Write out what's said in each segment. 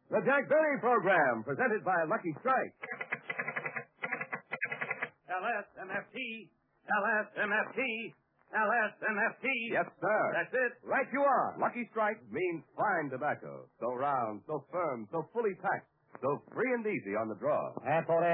The Jack Benny Program, presented by Lucky Strike. LSMFT, LSMFT, LSMFT. Yes, sir. That's it. Right you are. Lucky Strike means fine tobacco. So round, so firm, so fully packed, so free and easy on the draw. At 49,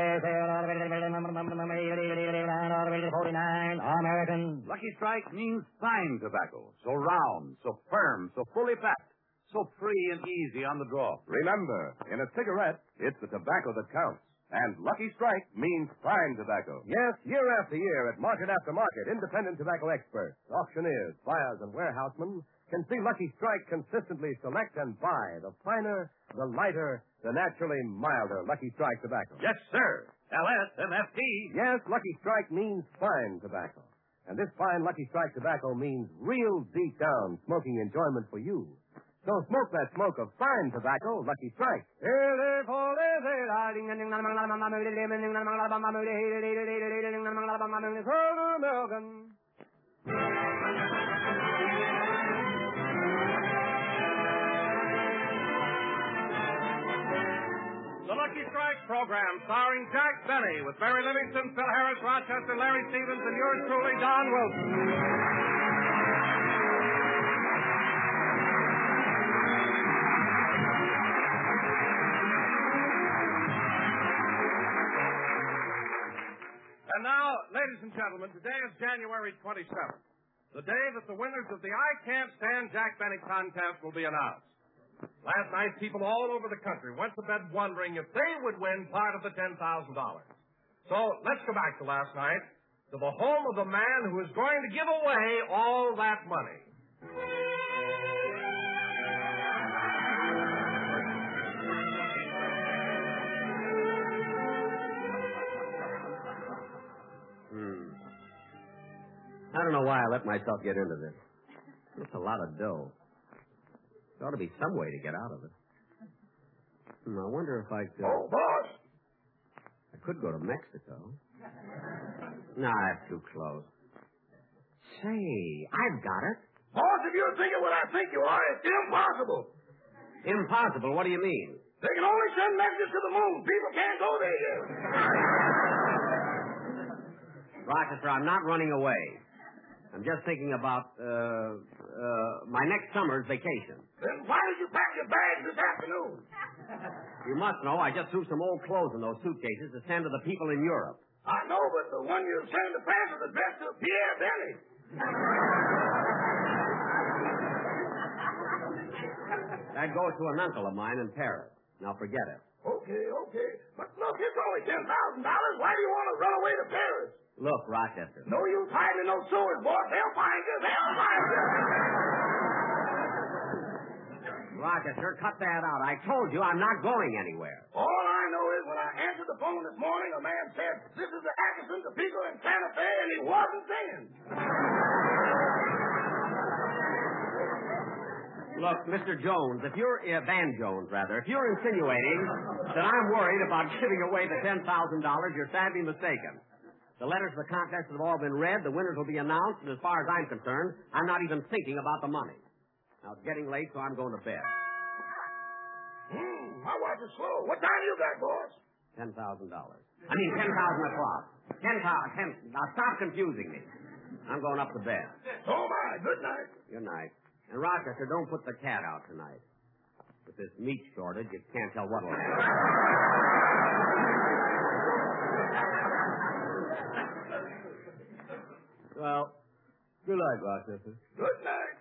American. Lucky Strike means fine tobacco. So round, so firm, so fully packed, so free and easy on the draw. Remember, in a cigarette, it's the tobacco that counts. And Lucky Strike means fine tobacco. Yes, year after year at market after market, independent tobacco experts, auctioneers, buyers, and warehousemen can see Lucky Strike consistently select and buy the finer, the lighter, the naturally milder Lucky Strike tobacco. Yes, sir. LSMFT. Yes, Lucky Strike means fine tobacco. And this fine Lucky Strike tobacco means real deep down smoking enjoyment for you. So smoke that smoke of fine tobacco, Lucky Strike. The Lucky Strike program, starring Jack Benny, with Barry Livingston, Phil Harris, Rochester, Larry Stevens, and yours truly, Don Wilson. And now, ladies and gentlemen, today is January 27th, the day that the winners of the I Can't Stand Jack Benny contest will be announced. Last night, people all over the country went to bed wondering if they would win part of the $10,000. So let's go back to last night, to the home of the man who is going to give away all that money. I don't know why I let myself get into this. It's a lot of dough. There ought to be some way to get out of it. I wonder if I could... Oh, boss! I could go to Mexico. Nah, that's too close. Say, I've got it. Boss, if you're thinking what I think you are, it's impossible. Impossible? What do you mean? They can only send messages to the moon. People can't go there yet. Rochester, I'm not running away. I'm just thinking about my next summer's vacation. Then why did you pack your bags this afternoon? You must know I just threw some old clothes in those suitcases to send to the people in Europe. I know, but the one you sent to France is addressed to Pierre Benny. That goes to an uncle of mine in Paris. Now forget it. Okay. But look, it's only $10,000. Why do you want to run away to Paris? Look, Rochester. No use hiding in those sewers, boss. They'll find you. Rochester, cut that out. I told you I'm not going anywhere. All I know is when I answered the phone this morning, a man said, "This is the Atkinson, the people in Santa Fe," and he wasn't singing. Look, Mr. Jones, if you're, Van Jones, rather, if you're insinuating that I'm worried about giving away the $10,000, you're sadly mistaken. The letters of the contest have all been read, the winners will be announced, and as far as I'm concerned, I'm not even thinking about the money. Now, it's getting late, so I'm going to bed. My watch is slow. What time you got, boss? $10,000. I mean, 10,000 o'clock. 10,000. Now, stop confusing me. I'm going up to bed. So am I. Good night. Good night. And, Rochester, don't put the cat out tonight. With this meat shortage, you can't tell what'll happen. Well, good night, Rochester. Good night.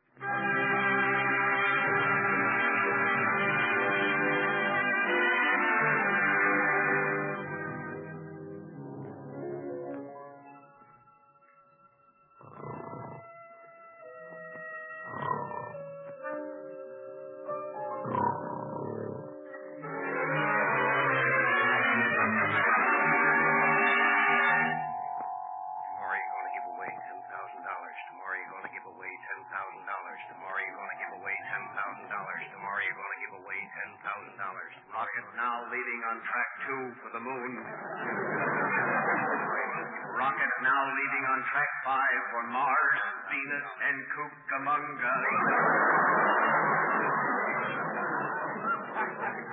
Rocket now leaving on track 2 for the moon. Rocket now leaving on track 5 for Mars, Venus, and Cucamonga.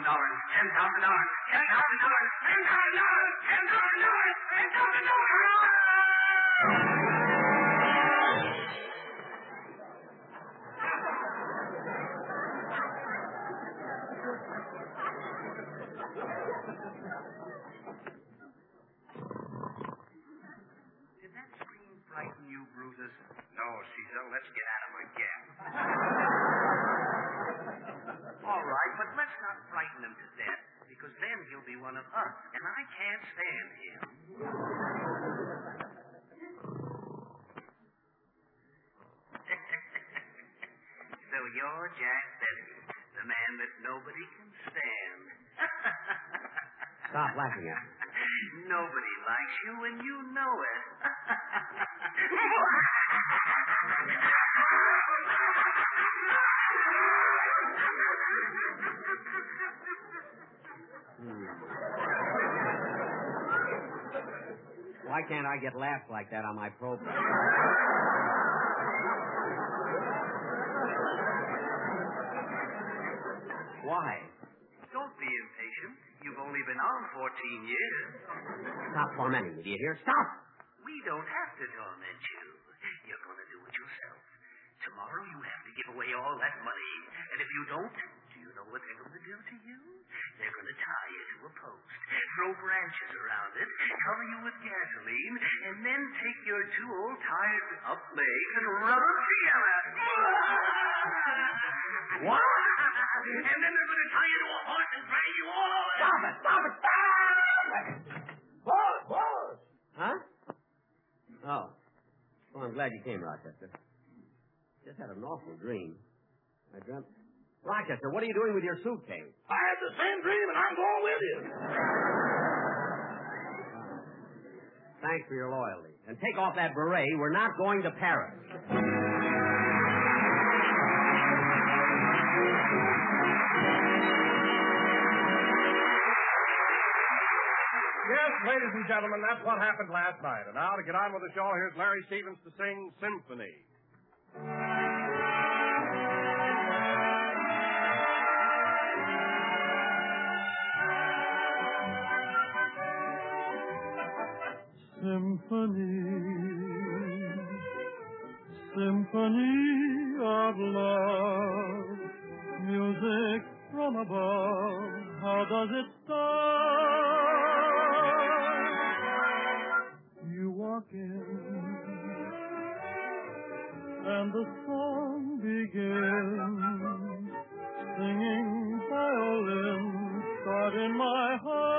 Did that scream frighten you, Brutus? No, Caesar. Let's get out of my gap. All right, but let's not frighten him to death, because then he'll be one of us, and I can't stand him. So you're Jack Benny, the man that nobody can stand. Stop laughing at me. Nobody likes you, and you know it. Why can't I get laughs like that on my program? Why? Don't be impatient. You've only been on 14 years. Stop tormenting me, do you hear? Stop! We don't have to torment you. You're going to do it yourself. Tomorrow you have to give away all that money. And if you don't, do you know what they're going to do to you? They're going to tie you to a post, throw branches around it, cover you with gasoline, and then take your two old tired-up legs and rub them together. What? And then they're going to tie you to a horse and drag you all over. Stop it! Stop it! Boss! Huh? Oh. Well, I'm glad you came, Rochester. Just had an awful dream. I dreamt... Rochester, what are you doing with your suitcase? I had the same dream, and I'm going with you. Thanks for your loyalty. And take off that beret. We're not going to Paris. Yes, ladies and gentlemen, that's what happened last night. And now to get on with the show, here's Larry Stevens to sing Symphony. Symphony of love, music from above, how does it start? You walk in, and the song begins, singing violins start in my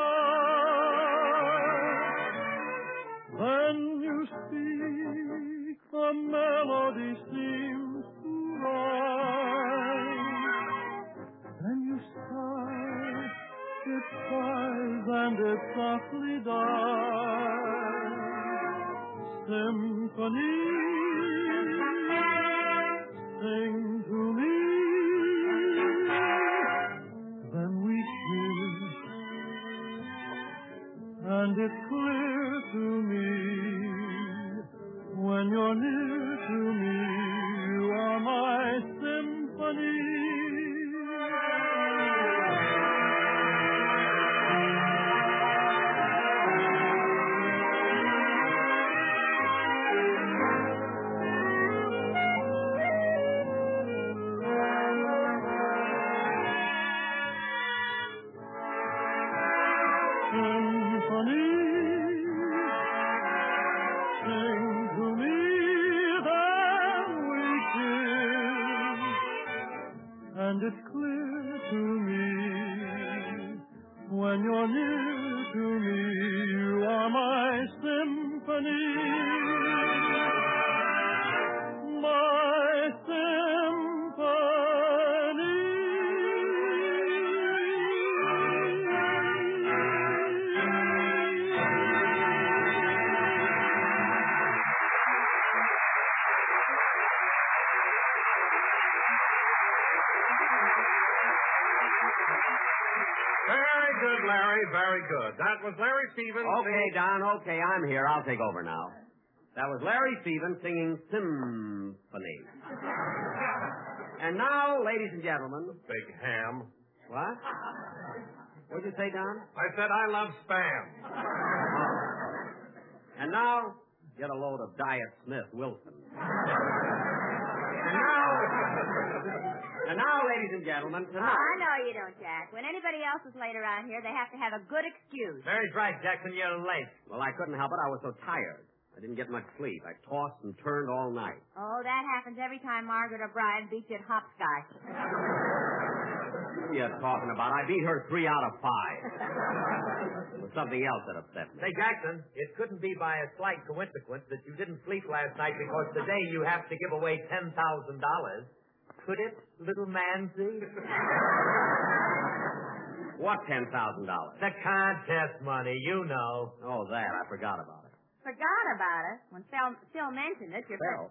heart. Then you speak, the melody seems to rise. Then you sigh, it sighs and it softly dies. Symphony, sing to me. Then we kiss, and it's clear to me, when you're near to me, you are my symphony. And it's clear to me, when you're near to me, you are my symphony. My symphony. Very good, Larry. Very good. That was Larry Stevens. Okay, Don. Okay, I'm here. I'll take over now. That was Larry Stevens singing Symphony. And now, ladies and gentlemen. Big ham. What? What'd you say, Don? I said I love spam. And now, get a load of Diet Smith Wilson. And now, ladies and gentlemen, tonight. I know you don't, Jack. When anybody else is late around here, they have to have a good excuse. Mary's right, Jackson. You're late. Well, I couldn't help it. I was so tired. I didn't get much sleep. I tossed and turned all night. Oh, that happens every time Margaret O'Brien beats you at hopscotch. What are you talking about? I beat her 3 out of 5. It was something else that upset me. Say, Jackson, it couldn't be by a slight coincidence that you didn't sleep last night because today you have to give away $10,000. Could it, little Manzy? What $10,000? The contest money, you know. Oh, that. I forgot about it. Forgot about it. When Phil mentioned it, Phil?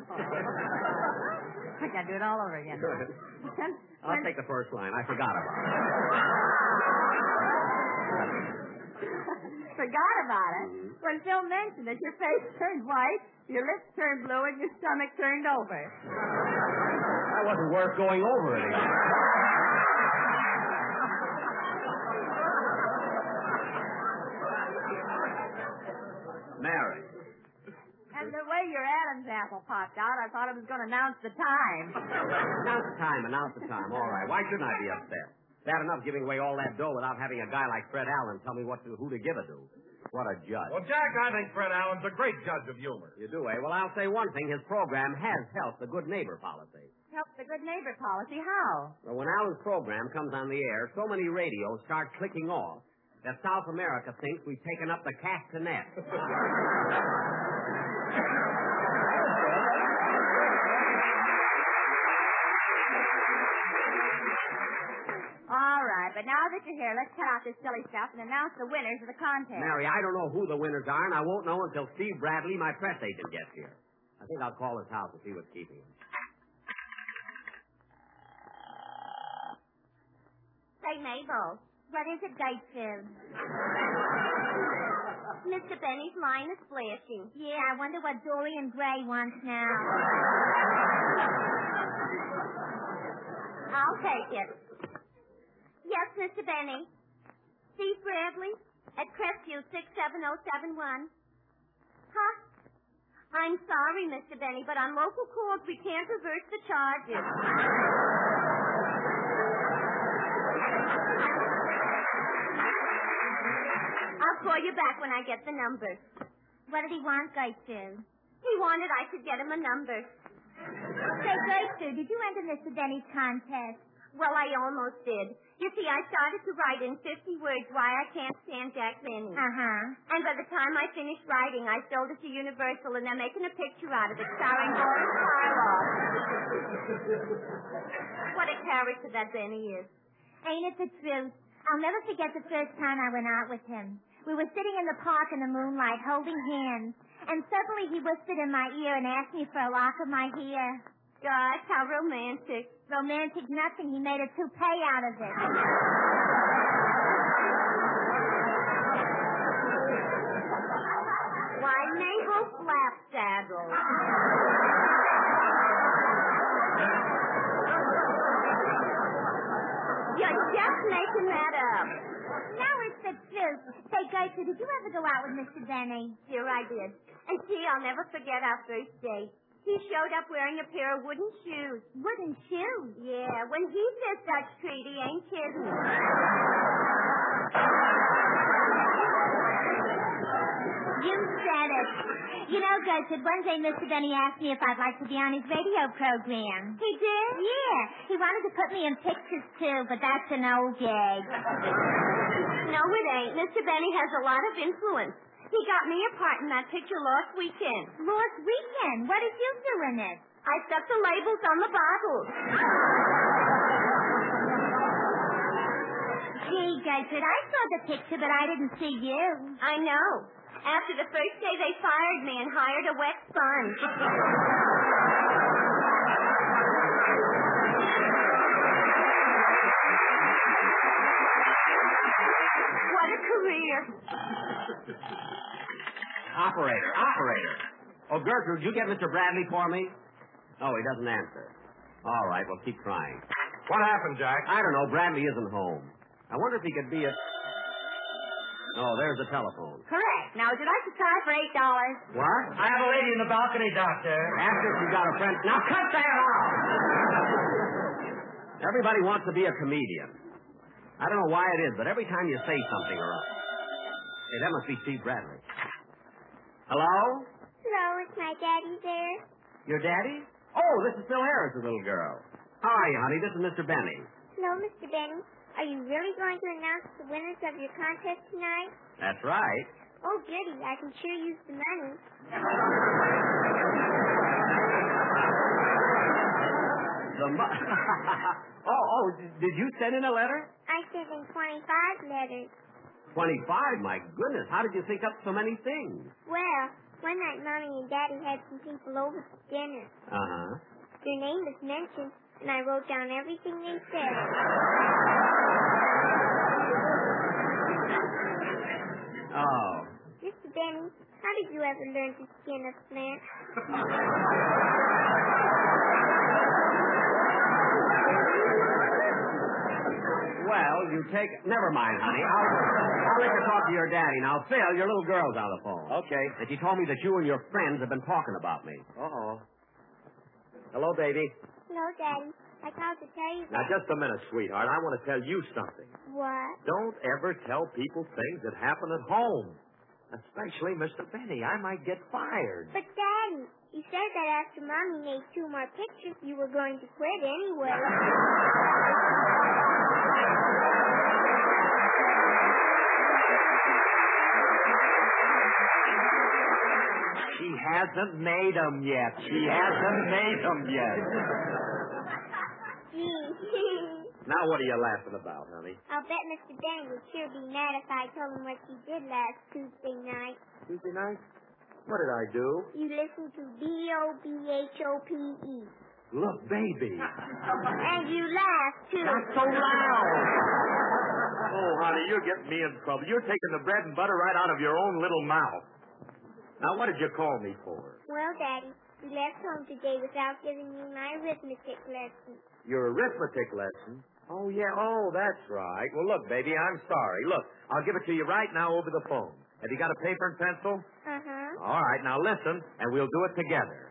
I gotta do it all over again. I'll take the first line. I forgot about it. Forgot about it? Mm-hmm. When Phil mentioned it, your face turned white, your lips turned blue, and your stomach turned over. That wasn't worth going over it again. Mary. And the way your Adam's apple popped out, I thought it was going to announce the time. Announce the time. All right. Why shouldn't I be upset? Bad enough giving away all that dough without having a guy like Fred Allen tell me who to give it to. What a judge. Well, Jack, I think Fred Allen's a great judge of humor. You do, eh? Well, I'll say one thing. His program has helped the good neighbor policy. Helped the good neighbor policy? How? Well, when Allen's program comes on the air, so many radios start clicking off that South America thinks we've taken up the castanet. All right, but now that you're here, let's cut out this silly stuff and announce the winners of the contest. Mary, I don't know who the winners are, and I won't know until Steve Bradley, my press agent, gets here. I think I'll call his house and see what's keeping him. Say, Mabel, what is it, Gatesville? Mr. Benny's line is flashing. Yeah, I wonder what Dorian Gray wants now. I'll take it. Yes, Mr. Benny. Steve Bradley at Crestview 67071. Huh? I'm sorry, Mr. Benny, but on local calls we can't reverse the charges. I'll call you back when I get the number. What did he want, Gatesville? He wanted I could get him a number. Say, Gatesville, did you enter Mr. Benny's contest? Well, I almost did. You see, I started to write in 50 words why I can't stand Jack Benny. Uh-huh. And by the time I finished writing, I sold it to Universal, and they're making a picture out of it, starring Boris Karloff. What a character that Benny is. Ain't it the truth? I'll never forget the first time I went out with him. We were sitting in the park in the moonlight, holding hands, and suddenly he whispered in my ear and asked me for a lock of my hair. Gosh, how romantic. Romantic nothing. He made a toupee out of it. Why, Mabel Flapsaddle. You're just making that up. No, it's the truth. Say, Gertrude, did you ever go out with Mr. Benny? Sure, I did. And gee, I'll never forget our first date. He showed up wearing a pair of wooden shoes. Wooden shoes? Yeah, when he says Dutch treat, he ain't kidding. You said it. You know, Gertrude, one day Mr. Benny asked me if I'd like to be on his radio program. He did? Yeah. He wanted to put me in pictures, too, but that's an old gag. No, it ain't. Mr. Benny has a lot of influence. He got me a part in that picture last weekend. Last weekend? What did you do in it? I stuck the labels on the bottles. Gee, Gertrude, I saw the picture, but I didn't see you. I know. After the first day, they fired me and hired a wet sponge. a career. Operator. Oh, Gertrude, you get Mr. Bradley for me? Oh, he doesn't answer. All right, we'll keep trying. What happened, Jack? I don't know. Bradley isn't home. I wonder if he could be a... Oh, there's the telephone. Correct. Now, would you like to try for $8? What? I have a lady in the balcony, Doctor. Ask her if she's got a friend. Now, cut that out! Everybody wants to be a comedian. I don't know why it is, but every time you say something or... Hey, that must be Steve Bradley. Hello? Hello, is my daddy there? Your daddy? Oh, this is Phil Harris, the little girl. How are you, honey? This is Mr. Benny. Hello, Mr. Benny. Are you really going to announce the winners of your contest tonight? That's right. Oh, goody. I can sure use the money. Did you send in a letter? I sent in 25 letters. 25? My goodness. How did you think up so many things? Well, one night Mommy and Daddy had some people over for dinner. Uh-huh. Their name was mentioned, and I wrote down everything they said. Oh. Mr. Benny, how did you ever learn to skin a flint? Well, you take... Never mind, honey. I'll let you talk to your daddy. Now, Phil, your little girl's on the phone. Okay. And she told me that you and your friends have been talking about me. Uh-oh. Hello, baby. Hello, Daddy. I called to tell you... Now, just a minute, sweetheart. I want to tell you something. What? Don't ever tell people things that happen at home. Especially Mr. Benny. I might get fired. But, Daddy, you said that after Mommy made 2 more pictures, you were going to quit anyway. She hasn't made 'em yet. She hasn't made 'em yet. Gee. Now, what are you laughing about, honey? I'll bet Mr. Benny would sure be mad if I told him what you did last Tuesday night. Tuesday night? What did I do? You listened to BOBHOPE. Look, baby. And you laughed, too. Not so loud. Oh, honey, you're getting me in trouble. You're taking the bread and butter right out of your own little mouth. Now, what did you call me for? Well, Daddy, you left home today without giving me my arithmetic lesson. Your arithmetic lesson? Oh, yeah. Oh, that's right. Well, look, baby, I'm sorry. Look, I'll give it to you right now over the phone. Have you got a paper and pencil? Uh-huh. All right, now listen, and we'll do it together.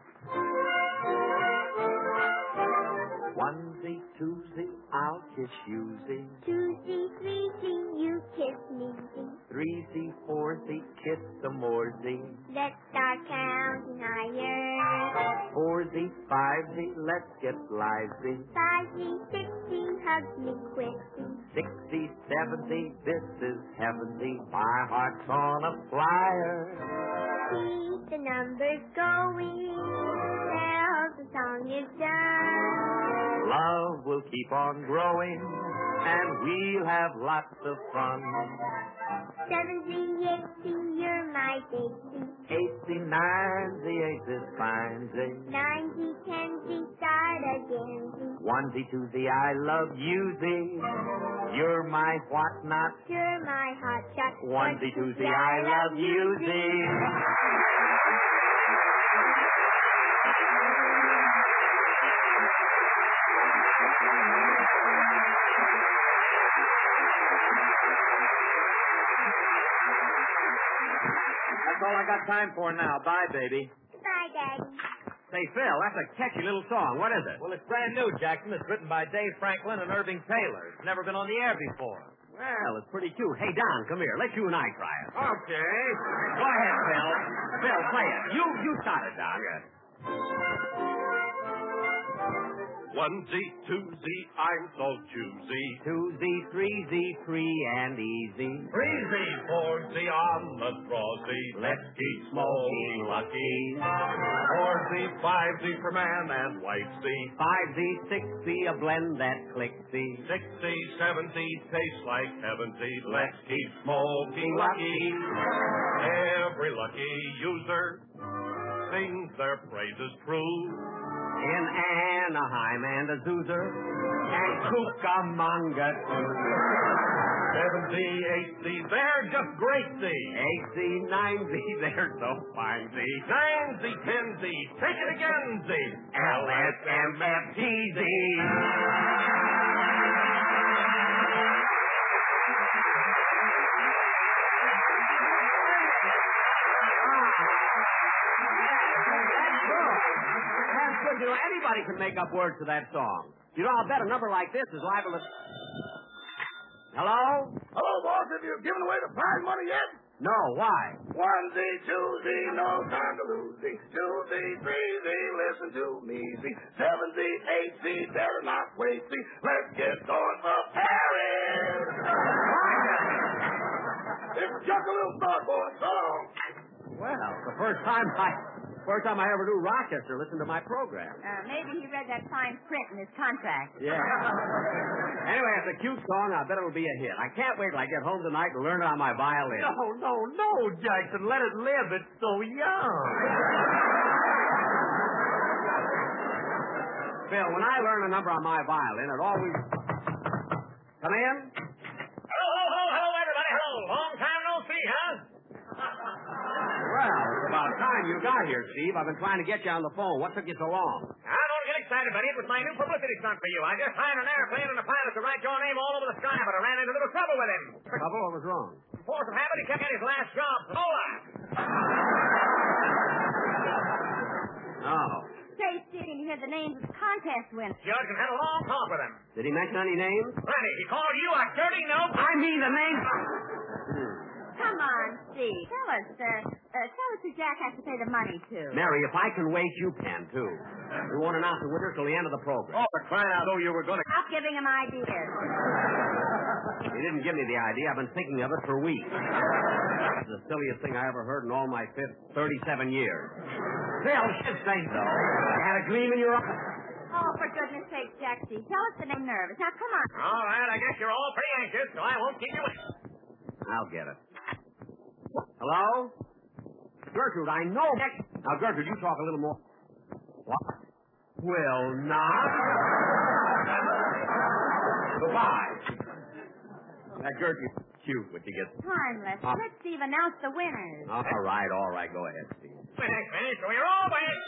1Z, 2Z, I'll kiss you, Z. 2Z, 3Z, you kiss me, Z. 3Z, 4Z, kiss some more, Z. Let's start counting higher. 4Z, 5Z, let's get lively. 5Z, 6Z, hug me quick, Z. 6Z, 7Z, this is heaven, Z. My heart's on a flyer. Keep the numbers going till the song is done. Love will keep on growing, and we'll have lots of fun. 7Z, 8Z, you're my big Z. 8Z, 9Z, 8 is fine, Z. 9Z, 10Z, start again, Z. 1Z, 2Z, I love you, Z. You're my what not? You're my hot shot. 1Z, 2Z, I love you, Z. That's all I got time for now. Bye, baby. Bye, Daddy. Say, Phil, that's a catchy little song. What is it? Well, it's brand new, Jackson. It's written by Dave Franklin and Irving Taylor. It's never been on the air before. Well, it's pretty cute. Hey, Don, come here. Let you and I try it. Okay. Go ahead, Phil. Phil, play it. You start it, Don. 1Z, 2Z, I'm so choosy. 2Z, 3Z, free and easy. 3Z, 4Z, on the draw-Z. Let's keep smoking lucky. 4Z, 5Z for man and wife Z. 5Z, 6Z, a blend that clicks Z. 6Z, 7Z, tastes like heaven Z. Let's keep smoking lucky. Every lucky user sings their praises true. In Anaheim and Azusa and Cucamonga too. 7Z, 8Z, they're just great Z. 8Z, 9Z, they're so fine, Z. 9Z, 10Z, take it again, Z. LSMFTZ. That's good. You know, anybody can make up words to that song. You know, I'll bet a number like this is liable to... Hello? Hello, boss. Have you given away the prize money yet? No, why? 1Z, 2Z, no time to lose Z. 2Z, 3Z, listen to me Z. 7Z, 8Z, better not wait Z. Let's get going for Paris. It's just a little start, boys. So long. Well, the first time I ever knew Rochester listened to my program. Maybe he read that fine print in his contract. Yeah. Anyway, it's a cute song. I bet it'll be a hit. I can't wait till I get home tonight and learn it on my violin. No, Jackson. Let it live. It's so young. Phil, when I learn a number on my violin, it always... Come in? Hello, everybody. Hello. Long time no see, huh? Well, it's about time you got here, Steve. I've been trying to get you on the phone. What took you so long? I don't get excited, buddy. It was my new publicity stunt for you. I just hired an airplane and a pilot to write your name all over the sky, but I ran into a little trouble with him. Trouble? What was wrong? Force of habit, he kept getting his last job. Lola. Oh. Say, Sid, did you hear the names of the contest winners? Judge and had a long talk with him. Did he mention any names? Plenty. He called you a dirty note. I mean the names. Come on, Steve. Tell us who Jack has to pay the money to. Mary, if I can wait, you can, too. We won't announce the winner till the end of the program. Oh, for crying out, you were going to... Stop giving him ideas. You didn't give me the idea. I've been thinking of it for weeks. It's the silliest thing I ever heard in all my 37 years. Phil, should say so. You had a gleam in your eye. Oh, for goodness sake, Jaxie, tell us the name nervous. Now, come on. All right, I guess you're all pretty anxious, so I won't keep you waiting. I'll get it. Hello? Gertrude, I know. Now, Gertrude, you talk a little more. What? Well, not. Goodbye. That Gertrude's cute when she gets... Timeless. Let Steve announce the winners. All right. Go ahead, Steve. Finish, so you're all waiting.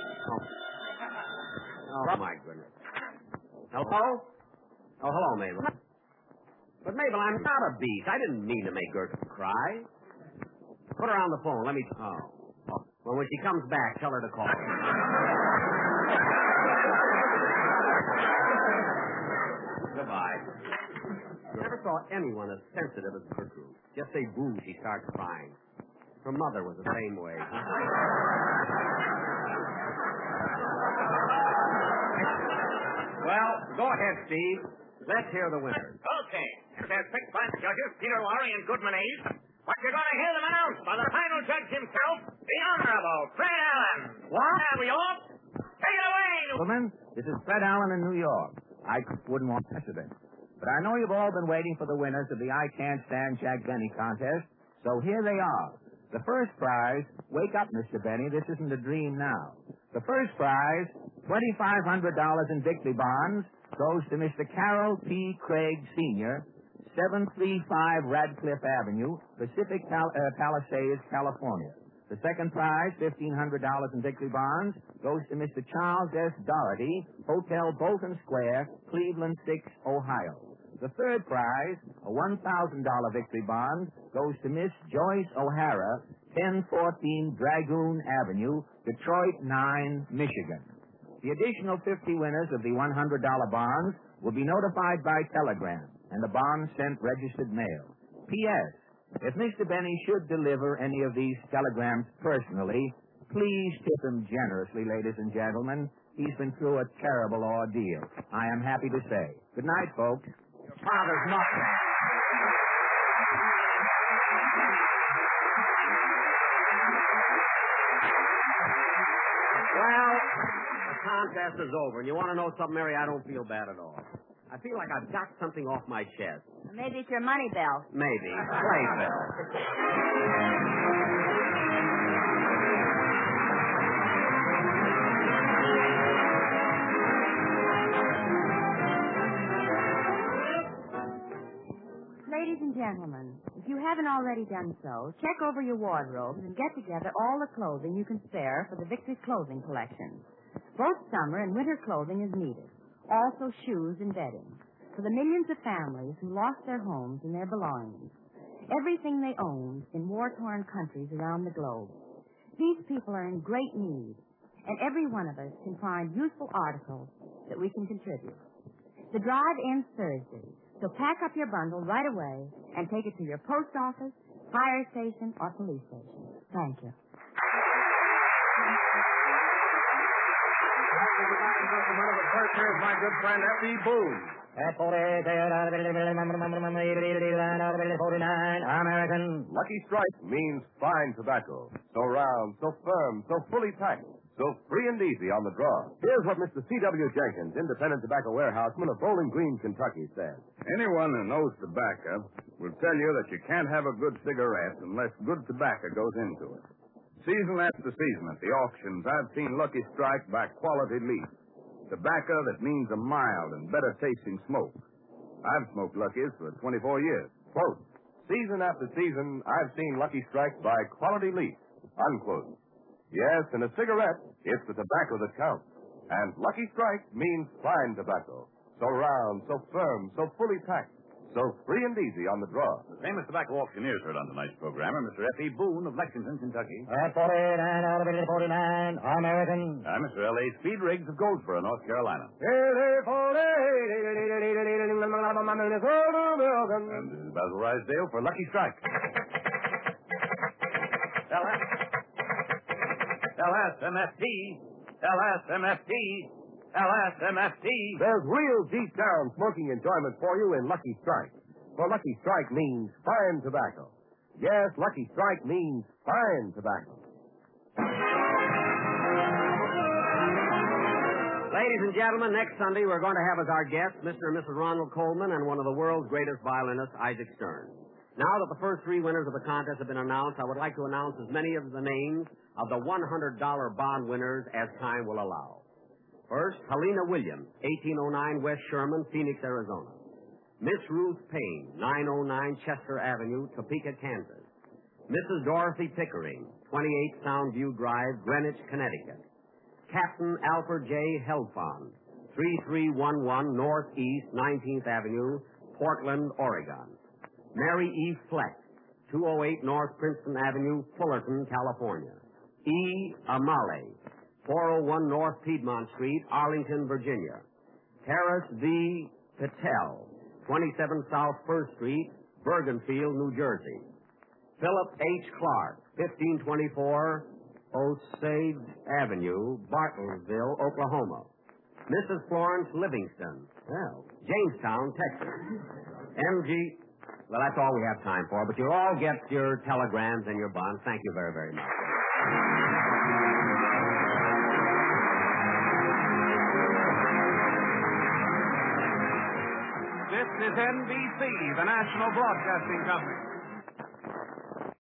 Oh, my goodness. Hello? Oh, hello, Mabel. But, Mabel, I'm not a beast. I didn't mean to make Gertrude cry. Put her on the phone. Let me... Oh. Well, when she comes back, tell her to call. Goodbye. Never saw anyone as sensitive as Gertrude. Just say boo, she starts crying. Her mother was the same way. Well, go ahead, Steve. Let's hear the winners. Okay. There's 6 fine judges, Peter Lorre and Goodman Ace. But you're going to hear them announced by the final judge himself, the Honorable Fred Allen. What? Have we all? Take it away, Gentlemen, this is Fred Allen in New York. I wouldn't want precedent. But I know you've all been waiting for the winners of the I Can't Stand Jack Benny contest, so here they are. The first prize, wake up, Mr. Benny, this isn't a dream now. The first prize, $2,500 in victory bonds, goes to Mr. Carroll P. Craig, Sr., 735 Radcliffe Avenue, Pacific Palisades, California. The second prize, $1,500 in victory bonds, goes to Mr. Charles S. Doherty, Hotel Bolton Square, Cleveland 6, Ohio. The third prize, a $1,000 victory bond, goes to Miss Joyce O'Hara, 1014 Dragoon Avenue, Detroit 9, Michigan. The additional 50 winners of the $100 bonds will be notified by telegram, and the bonds sent registered mail. P.S. If Mr. Benny should deliver any of these telegrams personally, please tip him generously, ladies and gentlemen. He's been through a terrible ordeal, I am happy to say. Good night, folks. Your father's not... Well, the contest is over, and you want to know something, Mary? I don't feel bad at all. I feel like I've got something off my chest. Maybe it's your money belt. Maybe. Play, Phil. Ladies and gentlemen, if you haven't already done so, check over your wardrobes and get together all the clothing you can spare for the Victory Clothing Collection. Both summer and winter clothing is needed. Also shoes and bedding. For the millions of families who lost their homes and their belongings. Everything they owned in war-torn countries around the globe. These people are in great need, and every one of us can find useful articles that we can contribute. The drive ends Thursday, so pack up your bundle right away and take it to your post office, fire station, or police station. Thank you. First, here's my good friend F.E. Boone. American. Lucky Strike means fine tobacco. So round, so firm, so fully packed, so free and easy on the draw. Here's what Mr. C.W. Jenkins, independent tobacco warehouseman of Bowling Green, Kentucky, says. Anyone who knows tobacco will tell you that you can't have a good cigarette unless good tobacco goes into it. Season after season at the auctions, I've seen Lucky Strike by quality leaf. Tobacco that means a mild and better tasting smoke. I've smoked Lucky's for 24 years. Quote, season after season, I've seen Lucky Strike by quality leaf. Unquote. Yes, in a cigarette, it's the tobacco that counts. And Lucky Strike means fine tobacco. So round, so firm, so fully packed, so free and easy on the draw. The famous tobacco auctioneers heard on tonight's program are Mr. F.E. Boone of Lexington, Kentucky. At 49, American. I'm Mr. L.A. Speed Riggs of Goldsboro, North Carolina. And this is Basil Rysdale for Lucky Strike. LSMFT. LSMFT. There's real deep-down smoking enjoyment for you in Lucky Strike. For Lucky Strike means fine tobacco. Yes, Lucky Strike means fine tobacco. Ladies and gentlemen, next Sunday we're going to have as our guests Mr. and Mrs. Ronald Coleman and one of the world's greatest violinists, Isaac Stern. Now that the first three winners of the contest have been announced, I would like to announce as many of the names of the $100 bond winners as time will allow. First, Helena Williams, 1809 West Sherman, Phoenix, Arizona. Miss Ruth Payne, 909 Chester Avenue, Topeka, Kansas. Mrs. Dorothy Pickering, 28 Soundview Drive, Greenwich, Connecticut. Captain Alfred J. Helfond, 3311 Northeast 19th Avenue, Portland, Oregon. Mary E. Fleck, 208 North Princeton Avenue, Fullerton, California. E. Amale, 401 North Piedmont Street, Arlington, Virginia. Harris V. Patel, 27 South 1st Street, Bergenfield, New Jersey. Philip H. Clark, 1524 Osage Avenue, Bartlesville, Oklahoma. Mrs. Florence Livingston, Jamestown, Texas. M.G. Well, that's all we have time for, but you'll all get your telegrams and your bonds. Thank you very, very much. This is NBC, the national broadcasting company.